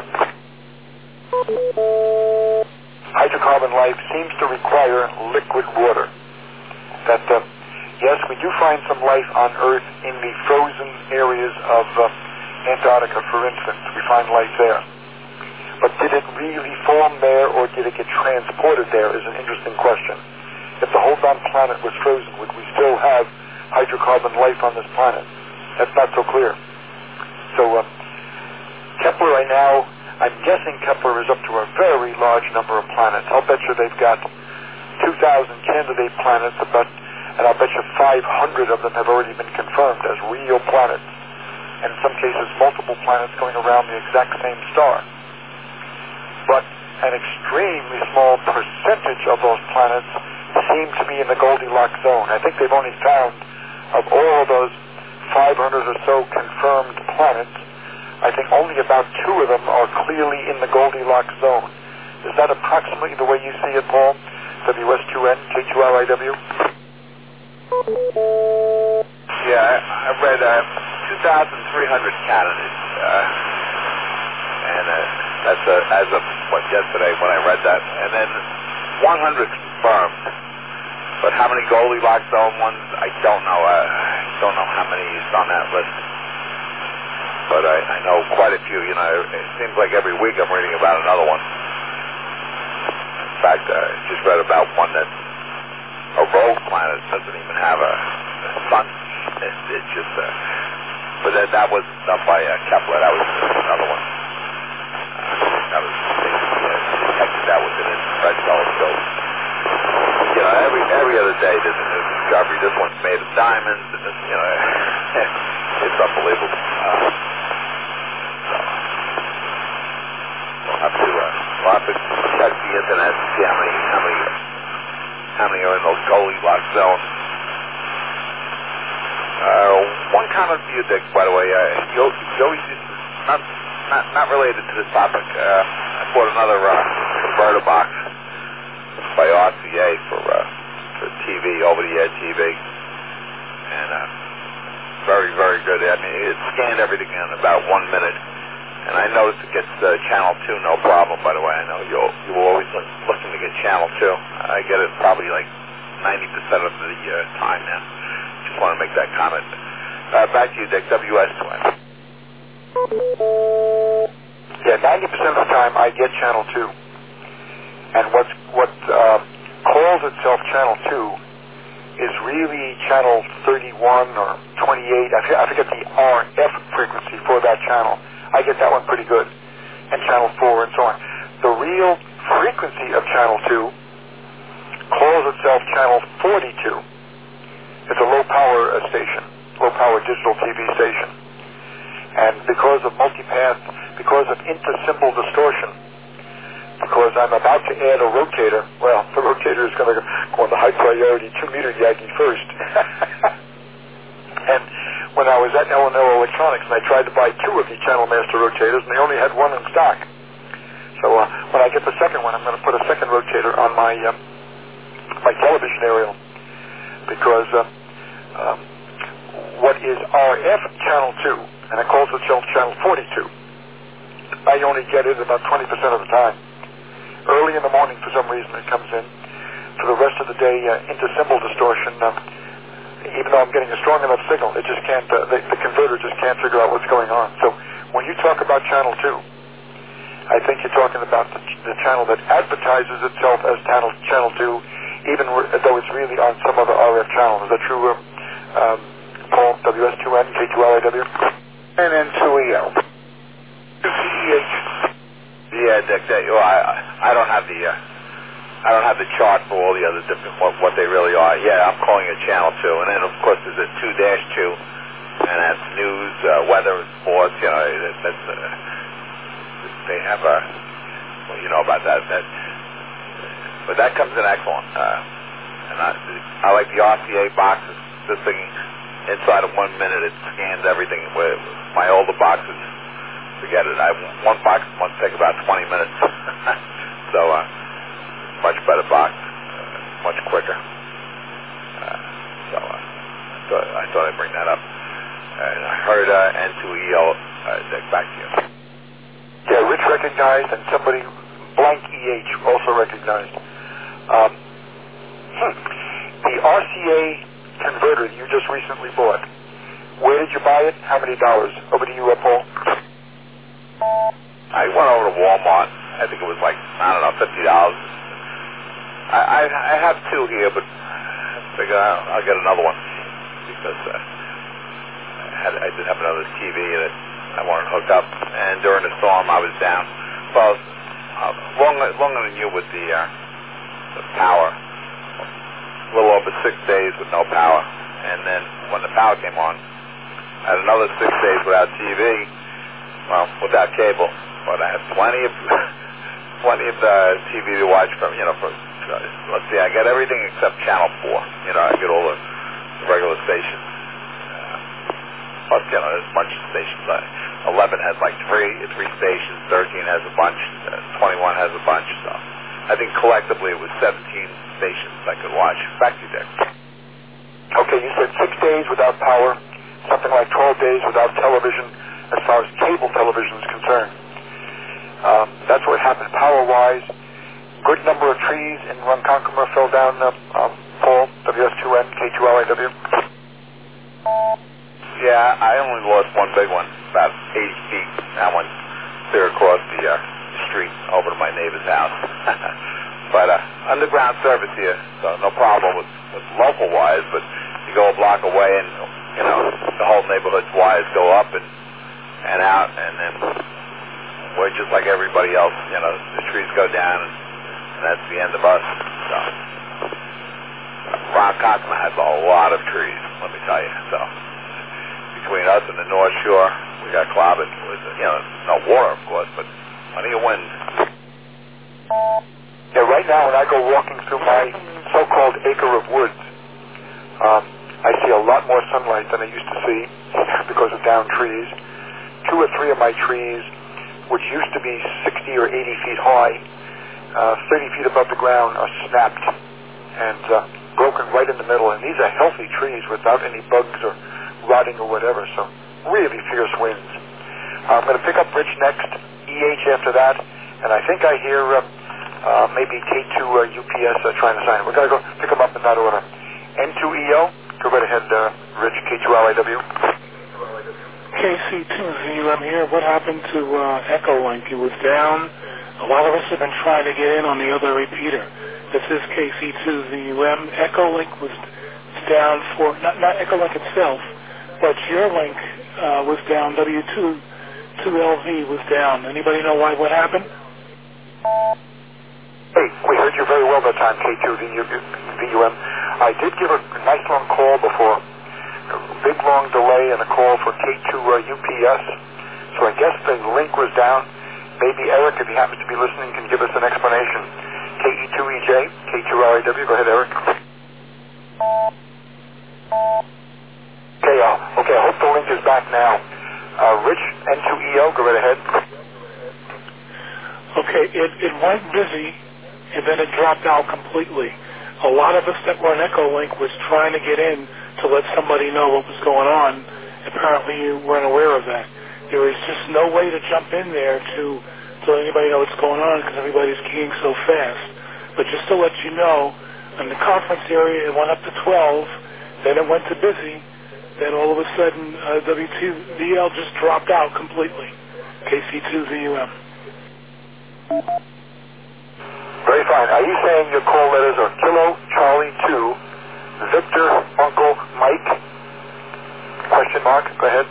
Hydrocarbon life seems to require liquid water. That, uh, yes, we do find some life on Earth in the frozen areas of uh, Antarctica, for instance. We find life there. But did it really form there, or did it get transported there, is an interesting question. If the whole darn planet was frozen, would we still have hydrocarbon life on this planet? That's not so clear. So, uh, Kepler right now, I'm guessing Kepler is up to a very large number of planets. I'll bet you they've got two thousand candidate planets, about, and I'll bet you five hundred of them have already been confirmed as real planets. And in some cases, multiple planets going around the exact same star. But an extremely small percentage of those planets seem to be in the Goldilocks zone. I think they've only found, of all of those five hundred or so confirmed planets, I think only about two of them are clearly in the Goldilocks zone. Is that approximately the way you see it, Paul? W S two N, K two R I W? Yeah, I, I read uh, two thousand three hundred candidates, uh, and uh, that's uh, as of what, yesterday when I read that, and then one hundred confirmed. But how many Goldilocks zone ones? I don't know. I uh, don't know how many is on that list. But I, I know quite a few. You know, it seems like every week I'm reading about another one. In fact, I just read about one that a rogue planet doesn't even have a, a sun. It, it's just, uh, but that, that was done by uh, Kepler. That was another one. Uh, that was they, uh, detected that with an infrared telescope. You know, every every other day there's a new discovery. This one's made of diamonds, and this, you know, it's unbelievable. Uh, so we'll have to uh, we'll have to check the internet and see how many how many how many are in those Goldilocks zones. Uh, one comment for you, Dick, by the way. Uh, you, you always used to, not not not related to this topic. Uh, I bought another uh, converter box by R C A for uh, for T V, over-the-air T V, and uh, very, very good. I mean, it scanned everything in about one minute, and I noticed it gets uh, channel two, no problem. By the way, I know you you were always look, looking to get channel two. I get it probably like ninety percent of the uh, time now. Just want to make that comment. Uh, back to you, Dick. W S two N. Yeah, ninety percent of the time I get channel two. And what's, what uh, calls itself channel two is really channel thirty-one or twenty-eight. I forget, I forget the R F frequency for that channel. I get that one pretty good, and channel four and so on. The real frequency of channel two calls itself channel forty-two. It's a low-power uh, station, low-power digital T V station. And because of multipath, because of intersymbol distortion, because I'm about to add a rotator, well, the rotator is going to go on the high priority two meter Yagi first. And when I was at L and L Electronics, and I tried to buy two of the Channel Master rotators, and they only had one in stock. So uh, when I get the second one, I'm going to put a second rotator on my uh, my television aerial, because uh, um, what is R F channel two, and it calls itself channel forty-two, I only get it about twenty percent of the time. Early in the morning, for some reason, it comes in. For the rest of the day, uh, intersymbol distortion, uh, even though I'm getting a strong enough signal, it just can't, uh, the, the converter just can't figure out what's going on. So when you talk about channel two, I think you're talking about the, the channel that advertises itself as channel, channel two, even though it's really on some other R F channel. Is that true, um, um, Paul? W S two N, K two L I W? And then two E L. Yeah, Dick. That, well, I I don't have the uh, I don't have the chart for all the other different what, what they really are. Yeah, I'm calling it channel two, and then of course there's a two dash two, and that's news, uh, weather, and sports. You know, that, that's uh, they have a well, you know about that. That but that comes in excellent, uh, and I I like the R C A boxes. This thing inside of one minute it scans everything. With my older boxes, forget it. I one box must take about twenty minutes. So, uh, much better box, uh, much quicker. Uh, so, uh, I, thought, I thought I'd bring that up. And I heard uh, N two E L. Uh, Dick, back to you. Yeah, Rich recognized, and somebody, blank E H, also recognized. Um, hmm, the R C A converter you just recently bought, where did you buy it? How many dollars? Over to you, uh, Paul. I went over to Walmart. I think it was like, I don't know, fifty dollars. I, I, I have two here, but I figure I'll, I'll get another one because uh, I, had, I did have another T V that I wanted to hook up. And during the storm, I was down, well, uh, longer, longer than you with the, uh, the power. A little over six days with no power. And then when the power came on, I had another six days without T V. Well, without cable, but I have plenty of plenty of uh, T V to watch from. You know, for uh, let's see, I get everything except Channel Four. You know, I get all the, the regular stations. Uh, plus, you know, there's a bunch of stations. Uh, Eleven has like three three stations. Thirteen has a bunch. Uh, Twenty-one has a bunch. So, I think collectively it was seventeen stations I could watch. Back to you, Dick. Okay, you said six days without power, something like twelve days without television. As far as cable television is concerned, um, that's what happened power-wise. Good number of trees in Ronkonkoma fell down. Uh, um, Paul, W S two N, K two L I W. Yeah, I only lost one big one, about eighty feet. That one clear across the uh, street over to my neighbor's house. But uh, underground service here, so no problem with, with local-wise. But you go a block away, and you know the whole neighborhood's wires go up and. and out, and then we're just like everybody else. You know, the trees go down, and, and that's the end of us. So, Ronkonkoma has a lot of trees, let me tell you. So, between us and the North Shore, we got clobbered with, you know, no water, of course, but plenty of wind. Yeah, right now when I go walking through my so-called acre of woods, um, I see a lot more sunlight than I used to see because of downed trees. Two or three of my trees, which used to be sixty or eighty feet high, uh, thirty feet above the ground, are snapped and uh, broken right in the middle. And these are healthy trees without any bugs or rotting or whatever. So really fierce winds. Uh, I'm going to pick up Rich next, E H after that, and I think I hear uh, uh, maybe K two uh, U P S uh, trying to sign. We're going to go pick them up in that order. N two E O, go right ahead, uh, Rich, K two L I W. K C two Z U M here. What happened to uh, Echolink? It was down. A lot of us have been trying to get in on the other repeater. This is K C two Z U M. Echolink was down for, not, not Echolink itself, but your link uh, was down. W two two L V was down. Anybody know why? What happened? Hey, we heard you very well that time, K two V U M. I did give a nice long call before. A big long delay and a call for K two uh, U P S. So I guess the link was down. Maybe Eric, if he happens to be listening, can give us an explanation. K E two E J, K two L A W. Go ahead, Eric. Okay, uh, okay, I hope the link is back now. Uh, Rich, N two E O, go right ahead. Okay, it, it went busy, and then it dropped out completely. A lot of us that were on Echolink was trying to get in to let somebody know what was going on. Apparently you weren't aware of that. There was just no way to jump in there to, to let anybody know what's going on because everybody's keying so fast. But just to let you know, in the conference area it went up to twelve, then it went to busy, then all of a sudden uh, W two V L just dropped out completely. K C two V U M. Very fine. Are you saying your call letters are Kilo Charlie two, Victor Uncle Mike? Question mark. Go ahead.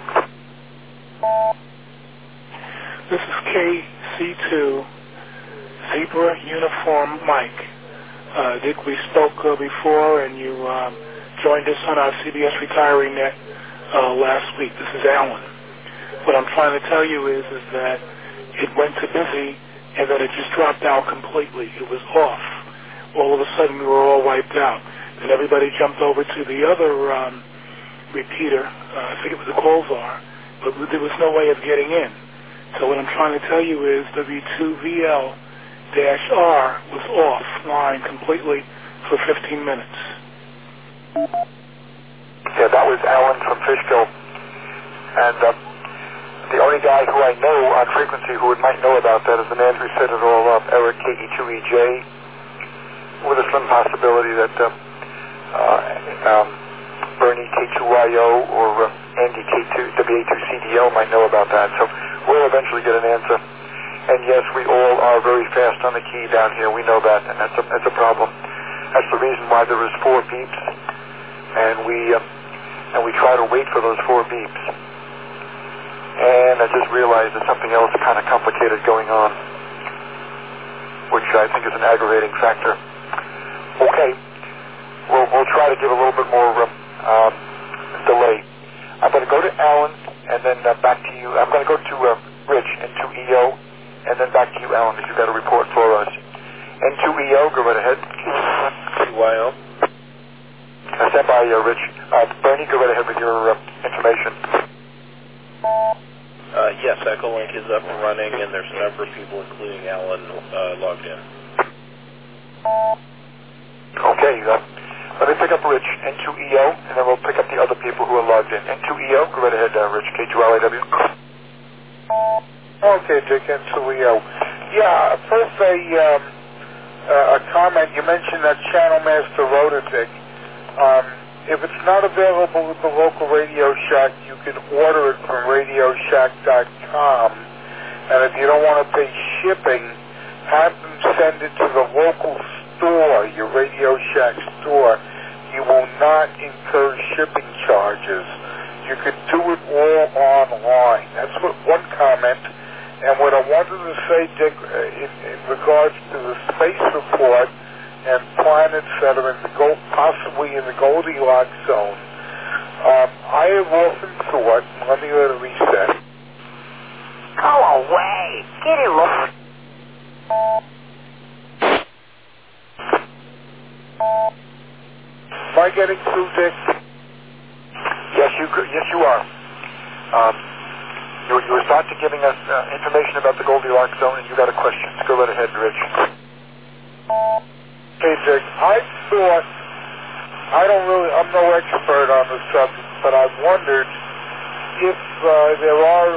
This is K C two Zebra Uniform Mike. Uh, Dick, we spoke uh, before, and you um, joined us on our C B S Retiree Net uh, last week. This is Alan. What I'm trying to tell you is, is that it went to busy, and then it just dropped out completely. It was off. All of a sudden, we were all wiped out. And everybody jumped over to the other um, repeater. Uh, I forget what the calls are, but there was no way of getting in. So what I'm trying to tell you is W two V L R was offline completely for fifteen minutes. Yeah, that was Alan from Fishkill. And uh, the only guy who I know on frequency who might know about that is the man who set it all up, Eric, K E two E J, with a slim possibility that uh, uh, um, Bernie, K two Y O, or uh, Andy, K two W A two C D L might know about that. So we'll eventually get an answer. And yes, we all are very fast on the key down here. We know that, and that's a, that's a problem. That's the reason why there is four beeps, and we uh, and we try to wait for those four beeps. And I just realized there's something else kind of complicated going on, which I think is an aggravating factor. Okay, we'll, we'll try to give a little bit more uh, um, delay. I'm going to go to Alan, and then uh, back to you. I'm going to go to uh, Rich, N two E O, and then back to you, Alan, because you've got a report for us. N two E O, go right ahead. C Y O. Uh, stand by, uh, Rich. Uh, Bernie, go right ahead with your uh, information. Uh, yes, Echolink is up and running, and there's a number of people, including Alan, uh, logged in. Okay, uh, let me pick up Rich, N two E O, and then we'll pick up the other people who are logged in. N two E O, go right ahead, uh, Rich, K two L A W. Okay, Dick, N two E O. Yeah, first a, um, uh, a comment. You mentioned that Channel Master Rotor, Dick. Um, if it's not available at the local Radio Shack, you can order it from radio shack dot com. And if you don't want to pay shipping, have them send it to the local store, your Radio Shack store. You will not incur shipping charges. You could do it all online. That's what one comment. And what I wanted to say, Dick, uh, in, in regards to the space report and planets that are in the Gold, possibly in the Goldilocks zone, um, I have often thought, let me let it reset. Go away. Get it, look. Am I getting through, Dick? Yes, you yes you are. Um, you, you were starting to giving us uh, information about the Goldilocks zone, and you got a question. Go right ahead, Rich. Hey, Dick, I thought, I don't really, I'm no expert on the subject, but I've wondered if uh, there are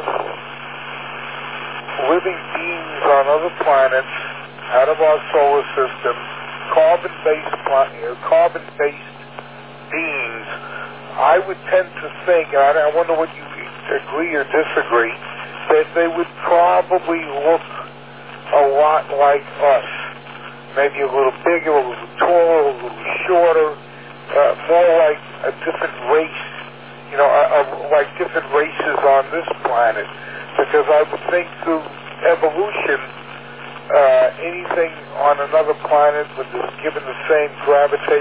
living beings on other planets out of our solar system, carbon-based, carbon-based beings. I would tend to think, and I wonder what you agree or disagree, that they would probably look a lot like us. Maybe a little bigger, a little taller, a little shorter, uh, more like a different race, you know, a, a, like different races on this planet, because I would think through evolution, uh, anything on another planet with the, given the same gravitation